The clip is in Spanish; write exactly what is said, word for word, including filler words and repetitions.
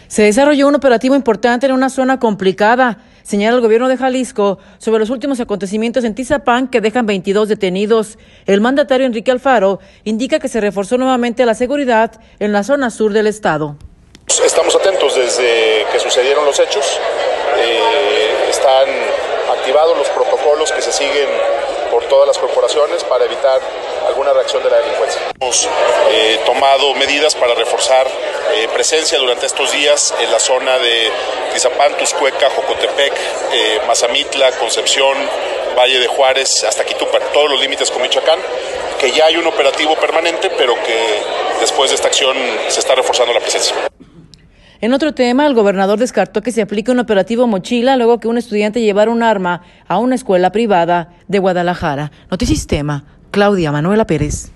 Se desarrolló un operativo importante en una zona complicada, señala el gobierno de Jalisco, sobre los últimos acontecimientos en Tizapán que dejan veintidós detenidos. El mandatario Enrique Alfaro indica que se reforzó nuevamente la seguridad en la zona sur del estado. Estamos atentos desde que sucedieron los hechos. Eh, están activados los protocolos que se siguen por todas las corporaciones para evitar alguna reacción de la delincuencia. Hemos eh, tomado medidas para reforzar eh, presencia durante estos días en la zona de Tizapán, Tuscueca, Jocotepec, eh, Mazamitla, Concepción, Valle de Juárez, hasta Quitupan, todos los límites con Michoacán, que ya hay un operativo permanente, pero que después de esta acción se está reforzando la presencia. En otro tema, el gobernador descartó que se aplique un operativo mochila luego que un estudiante llevara un arma a una escuela privada de Guadalajara. Notisistema, Claudia Manuela Pérez.